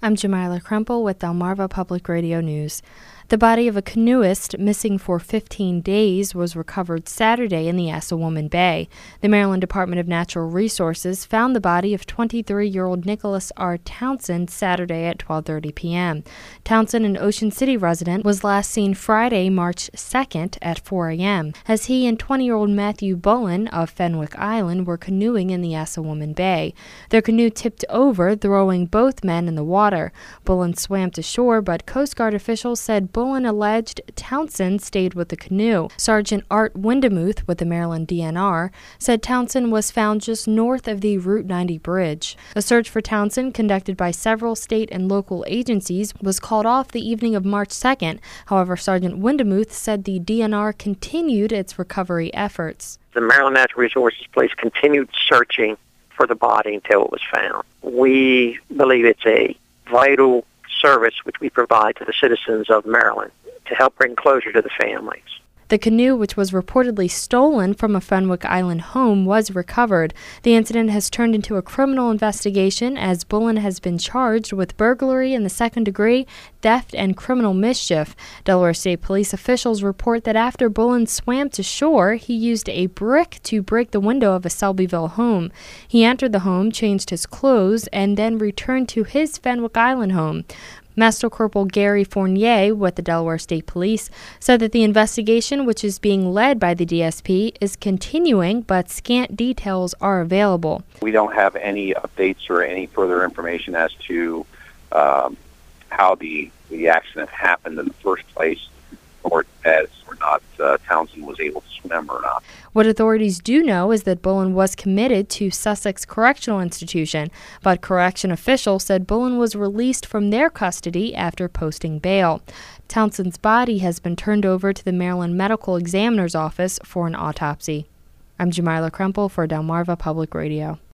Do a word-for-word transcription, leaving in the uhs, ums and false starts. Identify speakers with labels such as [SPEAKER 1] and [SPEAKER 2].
[SPEAKER 1] I'm Jamila Krempel with Delmarva Public Radio News. The body of a canoeist missing for fifteen days was recovered Saturday in the Assawoman Bay. The Maryland Department of Natural Resources found the body of twenty-three-year-old Nicholas R. Townsend Saturday at twelve thirty p.m. Townsend, an Ocean City resident, was last seen Friday, March second at four a.m. as he and twenty-year-old Matthew Bullen of Fenwick Island were canoeing in the Assawoman Bay. Their canoe tipped over, throwing both men in the water. Bullen swam to shore, but Coast Guard officials said Bullen alleged Townsend stayed with the canoe. Sergeant Art Windemuth with the Maryland D N R said Townsend was found just north of the Route ninety bridge. A search for Townsend, conducted by several state and local agencies, was called off the evening of March second. However, Sergeant Windemuth said the D N R continued its recovery efforts.
[SPEAKER 2] The Maryland Natural Resources Police continued searching for the body until it was found. We believe it's a vital service which we provide to the citizens of Maryland to help bring closure to the families.
[SPEAKER 1] The canoe, which was reportedly stolen from a Fenwick Island home, was recovered. The incident has turned into a criminal investigation as Bullen has been charged with burglary in the second degree, theft, and criminal mischief. Delaware State Police officials report that after Bullen swam to shore, he used a brick to break the window of a Selbyville home. He entered the home, changed his clothes, and then returned to his Fenwick Island home. Master Corporal Gary Fournier with the Delaware State Police said that the investigation, which is being led by the D S P, is continuing, but scant details are available.
[SPEAKER 3] We don't have any updates or any further information as to um, how the, the accident happened in the first place, or as or not uh, Townsend was able to swim or not.
[SPEAKER 1] What authorities do know is that Bullen was committed to Sussex Correctional Institution, but correction officials said Bullen was released from their custody after posting bail. Townsend's body has been turned over to the Maryland Medical Examiner's Office for an autopsy. I'm Jamila Krempel for Delmarva Public Radio.